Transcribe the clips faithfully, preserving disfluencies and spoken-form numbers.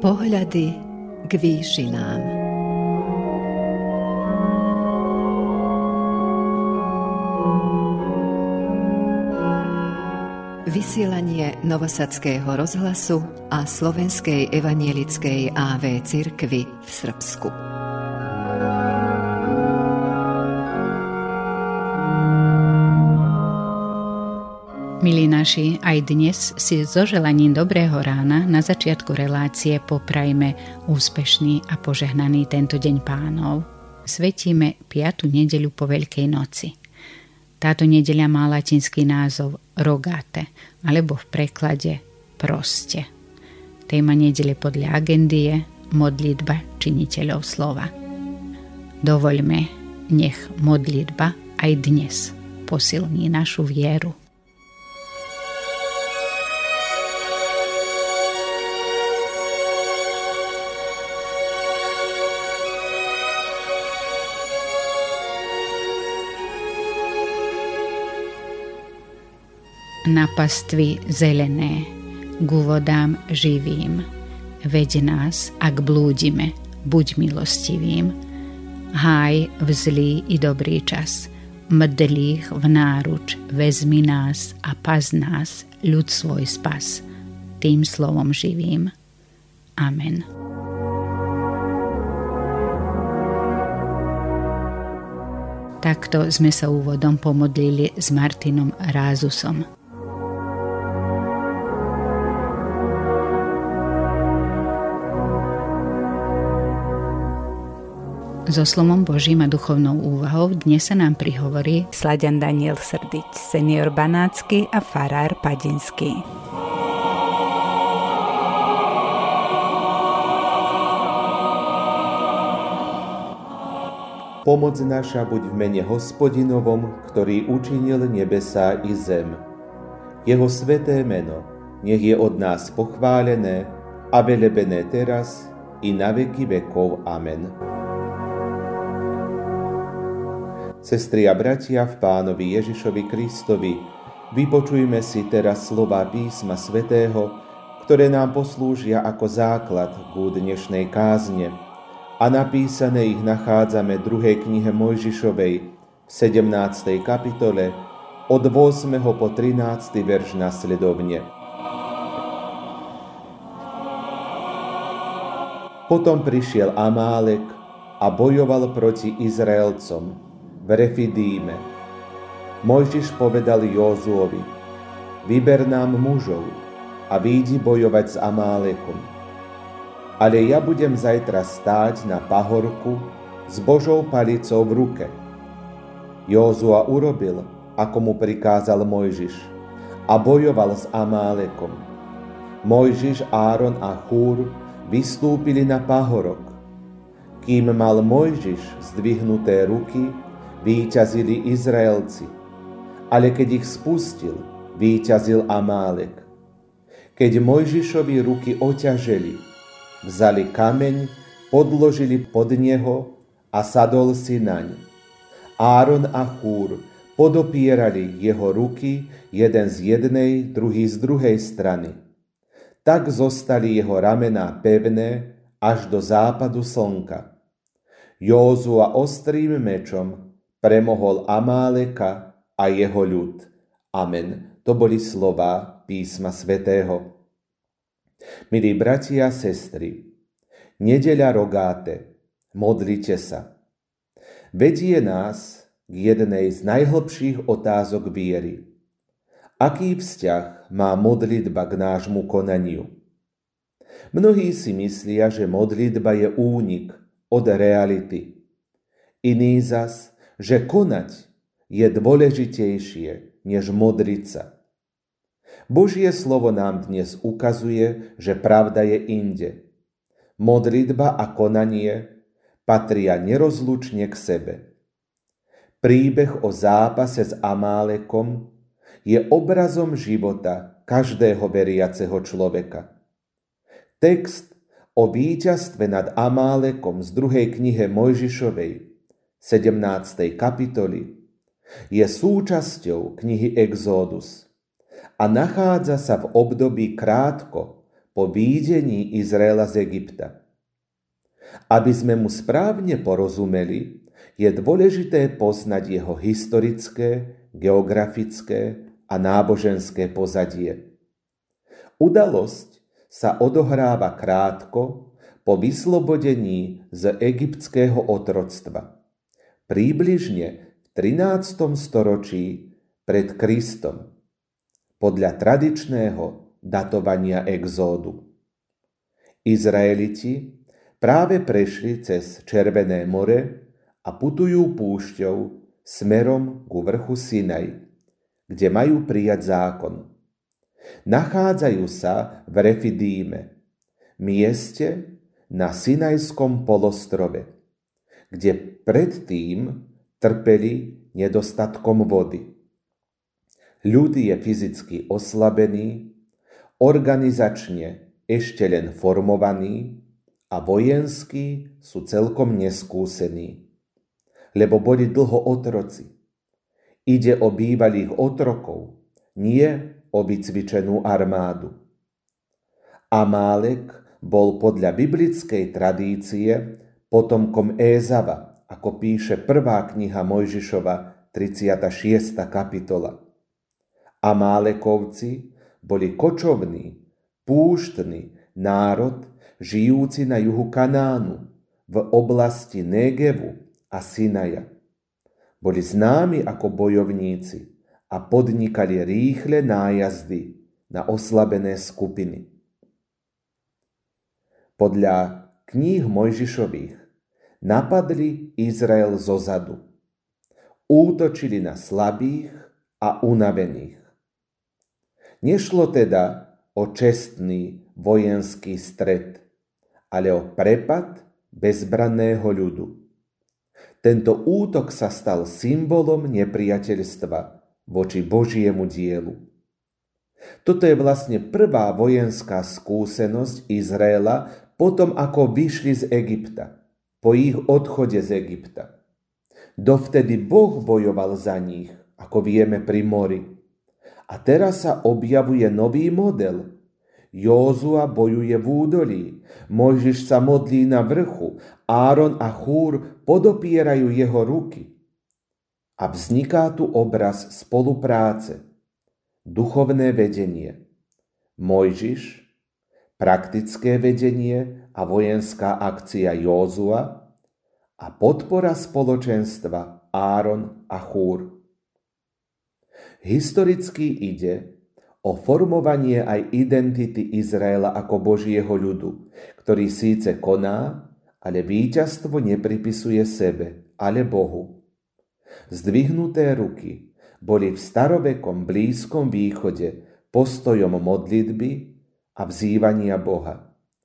Pohľady k výšinám. Vysielanie Novosadského rozhlasu a Slovenskej evanjelickej á vé cirkvi v Srbsku. Milí naši, aj dnes si so želaním dobrého rána na začiatku relácie poprajme úspešný a požehnaný tento deň Pánov. Svetíme piatu nedeľu po Veľkej noci. Táto nedeľa má latinský názov Rogate, alebo v preklade Proste. Téma nedele podľa agendy je modlitba činiteľov slova. Dovoľme, nech modlitba aj dnes posilní našu vieru. Na pastvi zelené, ku vodám živým, veď nás, ak blúdime, buď milostivým. Háj v zlý i dobrý čas, mdlých v náruč, vezmi nás a pas nás, ľud svoj spas, tým slovom živým. Amen. Takto sme sa úvodom pomodlili s Martinom Rázusom. So slovom Božím a duchovnou úvahou dnes sa nám prihovorí Slaďan Daniel Srdič, senior banácky a farár padinský. Pomoc naša buď v mene Hospodinovom, ktorý učinil nebesá i zem. Jeho sväté meno nech je od nás pochválené a velebené teraz i na veky vekov. Amen. Sestry a bratia v Pánovi Ježišovi Kristovi, vypočujme si teraz slová písma svätého, ktoré nám poslúžia ako základ k dnešnej kázne, a napísané ich nachádzame v druhej knihe Mojžišovej v sedemnástej kapitole od ôsmeho po trinásty verš nasledovne. Potom prišiel Amálek a bojoval proti Izraelcom v Refidíme. Mojžiš povedal Józuovi: vyber nám mužov a výjdi bojovať s Amálekom. Ale ja budem zajtra stáť na pahorku s Božou palicou v ruke. Józua urobil, ako mu prikázal Mojžiš, a bojoval s Amálekom. Mojžiš, Áron a Chúr vystúpili na pahorok. Kým mal Mojžiš zdvihnuté ruky, víťazili Izraelci, ale keď ich spustil, víťazil Amálek. Keď Mojžišovi ruky oťaželi, vzali kameň, podložili pod neho a sadol si naň. Áron a Chúr podopierali jeho ruky, jeden z jednej, druhý z druhej strany. Tak zostali jeho ramená pevné až do západu slnka. Józua ostrým mečom premohol Amáleka a jeho ľud. Amen. To boli slová písma svätého. Milí bratia a sestry, nedeľa Rogate, modlite sa. Vedie nás k jednej z najhlbších otázok viery. Aký vzťah má modlitba k nášmu konaniu? Mnohí si myslia, že modlitba je únik od reality. Iní zas, že konať je dôležitejšie, než modliť sa. Božie slovo nám dnes ukazuje, že pravda je inde. Modlitba a konanie patria nerozlučne k sebe. Príbeh o zápase s Amálekom je obrazom života každého veriaceho človeka. Text o víťazstve nad Amálekom z druhej knihe Mojžišovej sedemnástej kapitoly je súčasťou knihy Exodus a nachádza sa v období krátko po po výjdení Izraela z Egypta. Aby sme mu správne porozumeli, je dôležité poznať jeho historické, geografické a náboženské pozadie. Udalosť sa odohráva krátko po vyslobodení z egyptského otroctva, približne v trinástom storočí pred Kristom, podľa tradičného datovania exódu. Izraeliti práve prešli cez Červené more a putujú púšťou smerom ku vrchu Sinaj, kde majú prijať zákon. Nachádzajú sa v Refidíme, mieste na Sinajskom polostrove, kde predtým trpeli nedostatkom vody. Ľud je fyzicky oslabený, organizačne ešte len formovaný a vojensky sú celkom neskúsení, lebo boli dlho otroci. Ide o bývalých otrokov, nie o vycvičenú armádu. Amálek bol podľa biblickej tradície potomkom Ézava, ako píše prvá kniha Mojžišova, tridsiata šiesta kapitola. Amálekovci boli kočovný, púštny národ žijúci na juhu Kanánu, v oblasti Négevu a Sinaja. Boli známi ako bojovníci a podnikali rýchle nájazdy na oslabené skupiny. Podľa kníh Mojžišových napadli Izrael zozadu. Útočili na slabých a unavených. Nešlo teda o čestný vojenský stret, ale o prepad bezbranného ľudu. Tento útok sa stal symbolom nepriateľstva voči Božiemu dielu. Toto je vlastne prvá vojenská skúsenosť Izraela potom, ako vyšli z Egypta, po ich odchode z Egypta. Dovtedy Boh bojoval za nich, ako vieme pri mori. A teraz sa objavuje nový model. Józua bojuje v údolí, Mojžiš sa modlí na vrchu, Áron a Chúr podopierajú jeho ruky. A vzniká tu obraz spolupráce, duchovné vedenie. Mojžiš, praktické vedenie a vojenská akcia Józua a podpora spoločenstva Áron a Chúr. Historicky ide o formovanie aj identity Izraela ako Božieho ľudu, ktorý síce koná, ale víťazstvo nepripisuje sebe, ale Bohu. Zdvihnuté ruky boli v starovekom Blízkom východe postojom modlitby a vzývania Boha.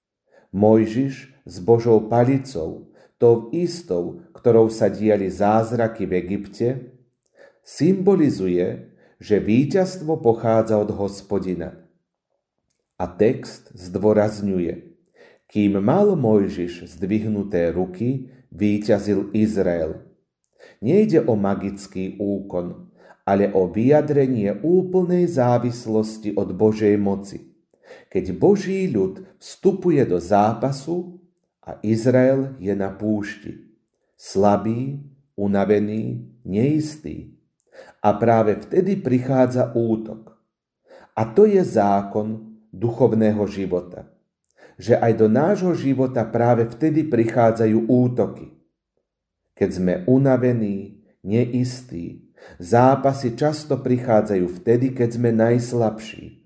Mojžiš s Božou palicou, tou istou, ktorou sa diali zázraky v Egypte, symbolizuje, že víťazstvo pochádza od Hospodina. A text zdôrazňuje, kým mal Mojžiš zdvihnuté ruky, víťazil Izrael. Nejde o magický úkon, ale o vyjadrenie úplnej závislosti od Božej moci, keď Boží ľud vstupuje do zápasu a Izrael je na púšti, slabý, unavený, neistý. A práve vtedy prichádza útok. A to je zákon duchovného života. Že aj do nášho života práve vtedy prichádzajú útoky. Keď sme unavení, neistí, zápasy často prichádzajú vtedy, keď sme najslabší.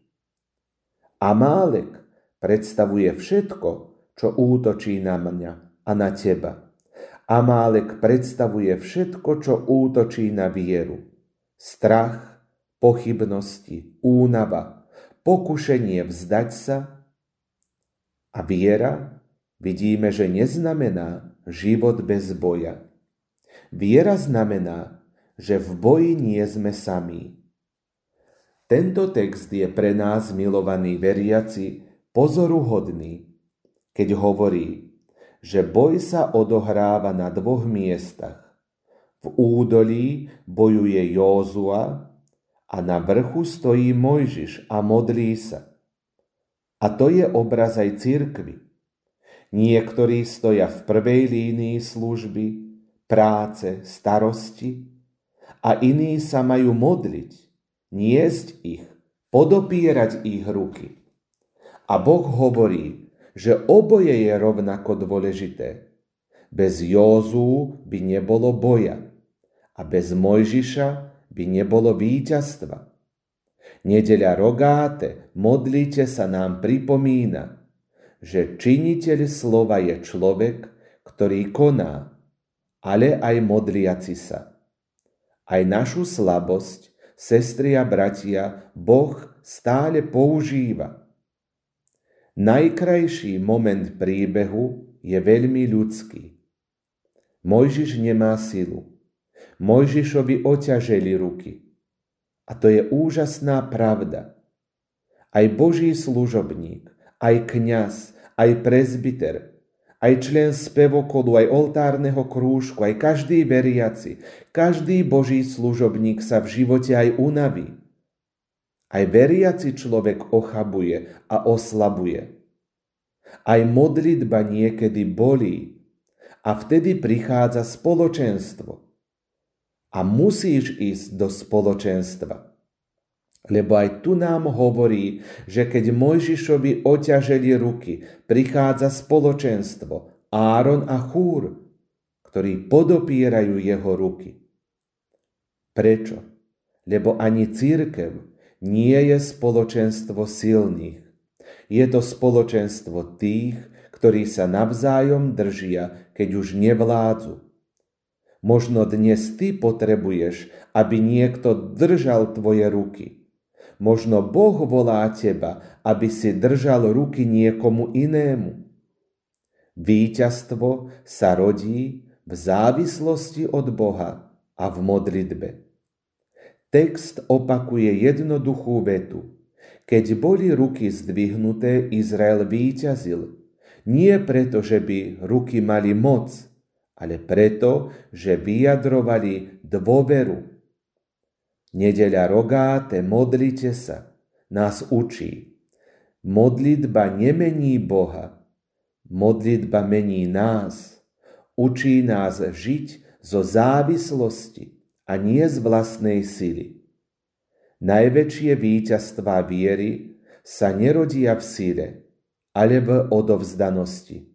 Amálek predstavuje všetko, čo útočí na mňa a na teba. Amálek predstavuje všetko, čo útočí na vieru. Strach, pochybnosti, únava, pokušenie vzdať sa a viera, vidíme, že neznamená život bez boja. Viera znamená, že v boji nie sme sami. Tento text je pre nás, milovaní veriaci, pozoruhodný, keď hovorí, že boj sa odohráva na dvoch miestach. V údolí bojuje Józua a na vrchu stojí Mojžiš a modlí sa. A to je obraz aj cirkvi. Niektorí stoja v prvej línii služby, práce, starosti a iní sa majú modliť, niesť ich, podopierať ich ruky. A Boh hovorí, že oboje je rovnako dôležité. Bez Józuu by nebolo boja a bez Mojžiša by nebolo víťazstva. Nedeľa Rogáte, modlite sa nám pripomína, že činiteľ slova je človek, ktorý koná, ale aj modliaci sa. Aj našu slabosť, sestry a bratia, Boh stále používa. Najkrajší moment príbehu je veľmi ľudský. Mojžiš nemá silu. Mojžišovi oťaželi ruky. A to je úžasná pravda. Aj Boží služobník, aj kňaz, aj prezbiter, aj člen spevokolu, aj oltárneho krúžku, aj každý veriaci, každý Boží služobník sa v živote aj unaví. Aj veriaci človek ochabuje a oslabuje. Aj modlitba niekedy bolí a vtedy prichádza spoločenstvo. A musíš ísť do spoločenstva. Lebo aj tu nám hovorí, že keď Mojžišovi oťaželi ruky, prichádza spoločenstvo, Áron a Chúr, ktorí podopierajú jeho ruky. Prečo? Lebo ani cirkev nie je spoločenstvo silných. Je to spoločenstvo tých, ktorí sa navzájom držia, keď už nevládzu. Možno dnes ty potrebuješ, aby niekto držal tvoje ruky. Možno Boh volá teba, aby si držal ruky niekomu inému. Víťazstvo sa rodí v závislosti od Boha a v modlitbe. Text opakuje jednoduchú vetu. Keď boli ruky zdvihnuté, Izrael víťazil. Nie preto, že by ruky mali moc, ale preto, že vyjadrovali dôveru. Nedeľa Rogáte, modlite sa, nás učí. Modlitba nemení Boha, modlitba mení nás. Učí nás žiť zo závislosti a nie z vlastnej sily. Najväčšie víťazstvá viery sa nerodia v sile, ale v odovzdanosti.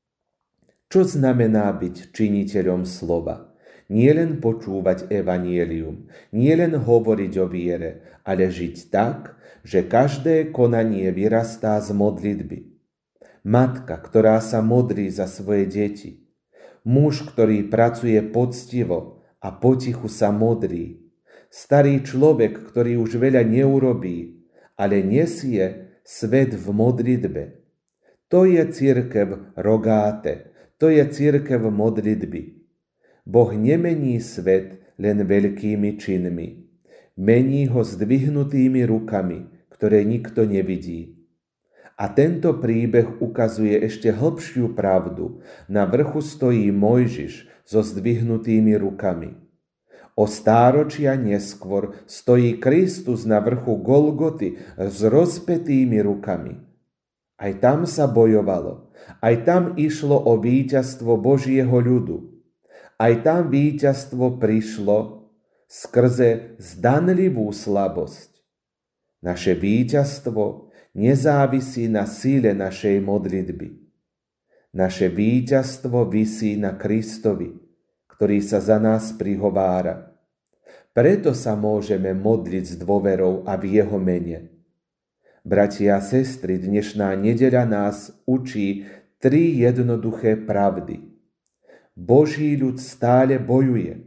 Čo znamená byť činiteľom slova? Nie len počúvať evanjelium, nie len hovoriť o viere, ale žiť tak, že každé konanie vyrastá z modlitby. Matka, ktorá sa modlí za svoje deti. Muž, ktorý pracuje poctivo a potichu sa modlí. Starý človek, ktorý už veľa neurobí, ale nesie svet v modlitbe. To je cirkev Rogáte. To je cirkev modlitby. Boh nemení svet len veľkými činmi. Mení ho zdvihnutými rukami, ktoré nikto nevidí. A tento príbeh ukazuje ešte hlbšiu pravdu. Na vrchu stojí Mojžiš so zdvihnutými rukami. O stáročia neskôr stojí Kristus na vrchu Golgoty s rozpetými rukami. Aj tam sa bojovalo. Aj tam išlo o víťazstvo Božieho ľudu. Aj tam víťazstvo prišlo skrze zdanlivú slabosť. Naše víťazstvo nezávisí na síle našej modlitby. Naše víťazstvo visí na Kristovi, ktorý sa za nás prihovára. Preto sa môžeme modliť s dôverou a v jeho mene. Bratia a sestry, dnešná nedeľa nás učí tri jednoduché pravdy. Boží ľud stále bojuje.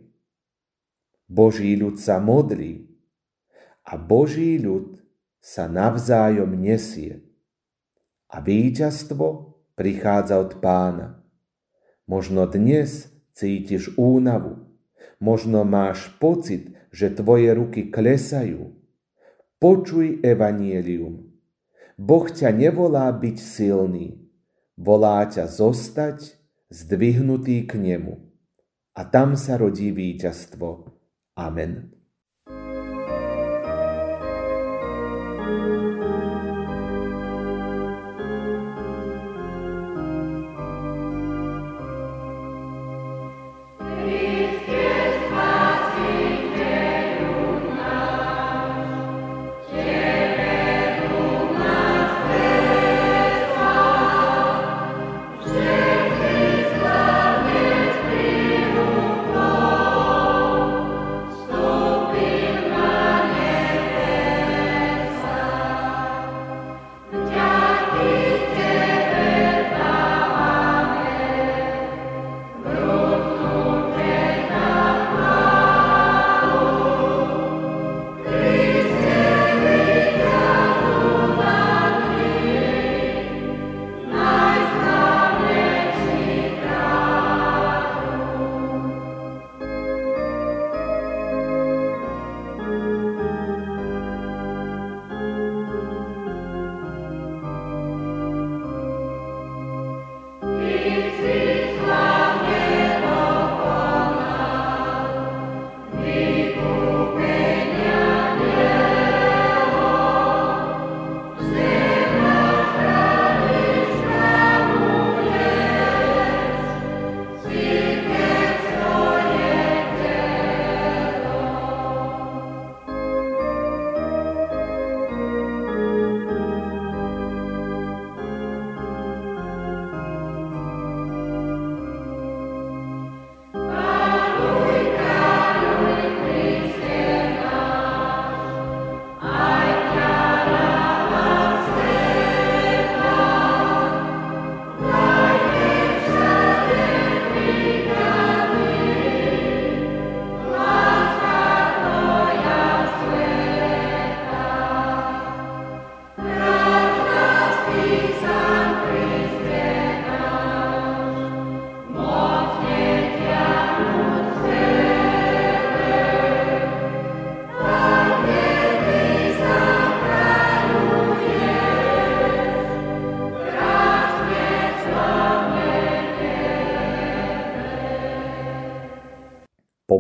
Boží ľud sa modlí. A Boží ľud sa navzájom nesie. A víťazstvo prichádza od Pána. Možno dnes cítiš únavu. Možno máš pocit, že tvoje ruky klesajú. Počuj evanjelium. Boh ťa nevolá byť silný. Volá ťa zostať zdvihnutý k nemu. A tam sa rodí víťazstvo. Amen.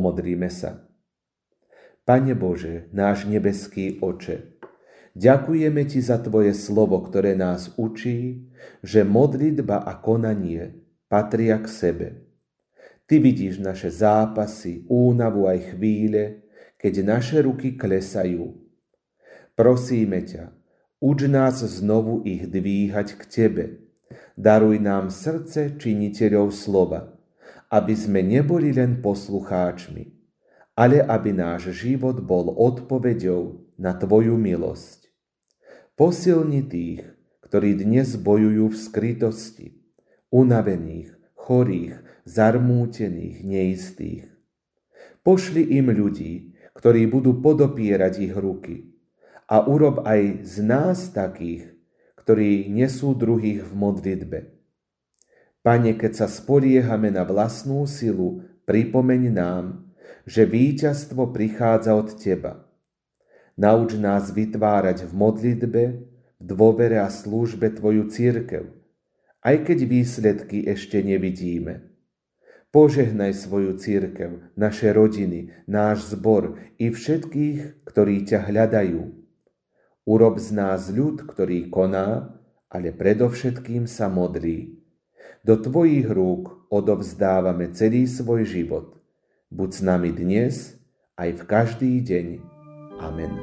Pomodlíme sa. Pane Bože, náš nebeský Oče, ďakujeme Ti za Tvoje slovo, ktoré nás učí, že modlitba a konanie patria k sebe. Ty vidíš naše zápasy, únavu aj chvíle, keď naše ruky klesajú. Prosíme ťa, uč nás znovu ich dvíhať k Tebe. Daruj nám srdce činiteľov slova, aby sme neboli len poslucháčmi, ale aby náš život bol odpoveďou na Tvoju milosť. Posilni tých, ktorí dnes bojujú v skrytosti, unavených, chorých, zarmútených, neistých. Pošli im ľudí, ktorí budú podopierať ich ruky, a urob aj z nás takých, ktorí nesú druhých v modlitbe. Pane, keď sa spoliehame na vlastnú silu, pripomeň nám, že víťazstvo prichádza od Teba. Nauč nás vytvárať v modlitbe, v dôvere a službe Tvoju cirkev, aj keď výsledky ešte nevidíme. Požehnaj svoju cirkev, naše rodiny, náš zbor i všetkých, ktorí ťa hľadajú. Urob z nás ľud, ktorý koná, ale predovšetkým sa modlí. Do Tvojich rúk odovzdávame celý svoj život. Buď s nami dnes, aj v každý deň. Amen.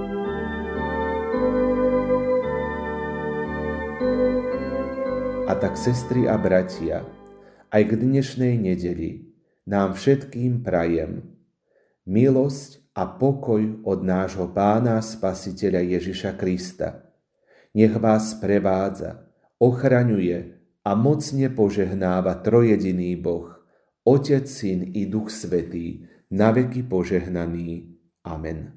A tak, sestry a bratia, aj k dnešnej nedeli nám všetkým prajem milosť a pokoj od nášho Pána Spasiteľa Ježiša Krista. Nech vás prevádza, ochraňuje a mocne požehnáva trojediný Boh, Otec, Syn i Duch Svätý, na veky požehnaný. Amen.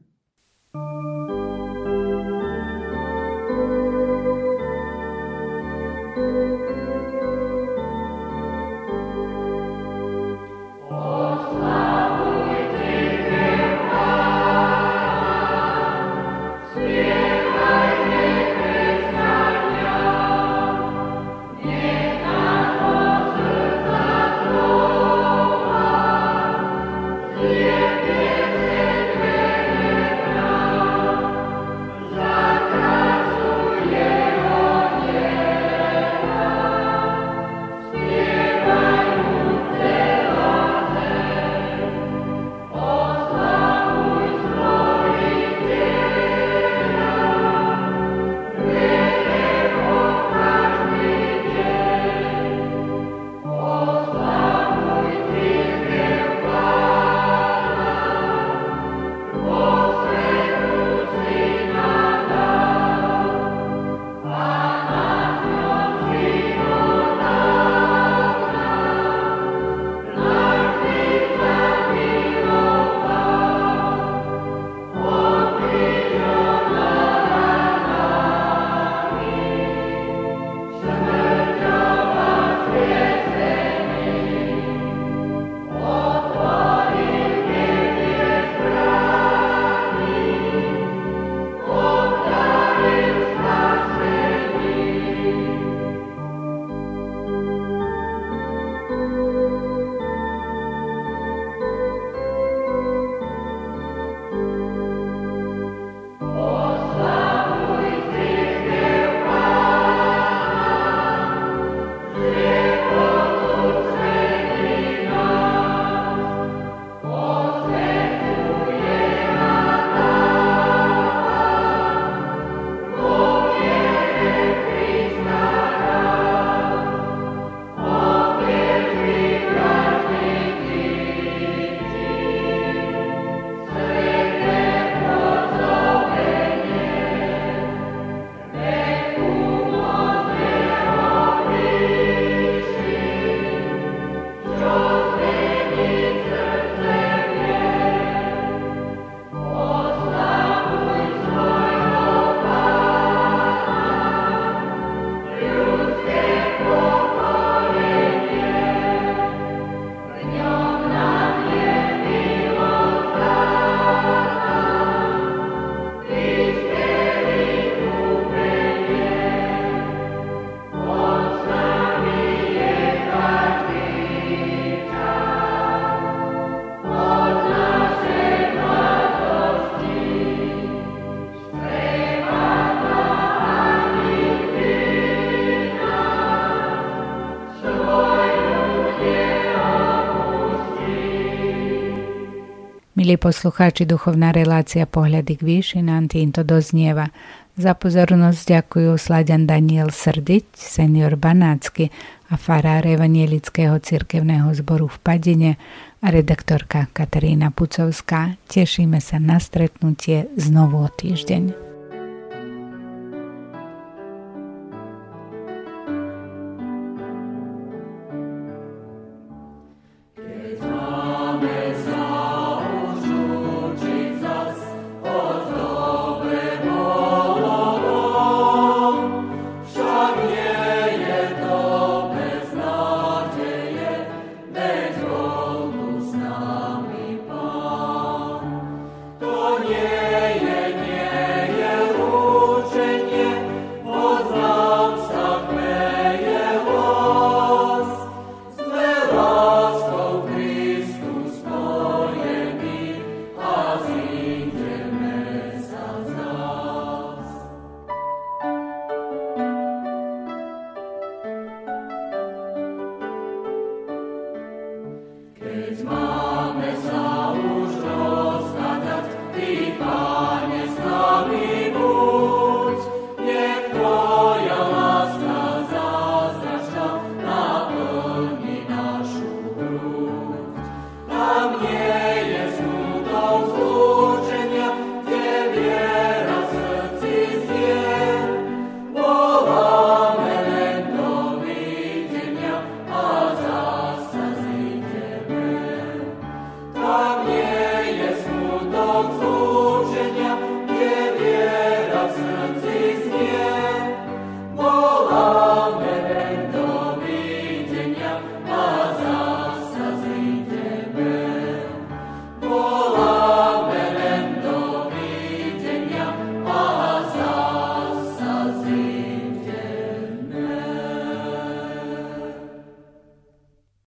Yeah. Milí poslucháči, duchovná relácia Pohľady k výšinám týmto doznieva. Za pozornosť ďakujú Slaďan Daniel Srdiť, senior Banácky a farár Evanielického cirkevného zboru v Padine a redaktorka Katarína Pucovská. Tešíme sa na stretnutie znovu o týždeň.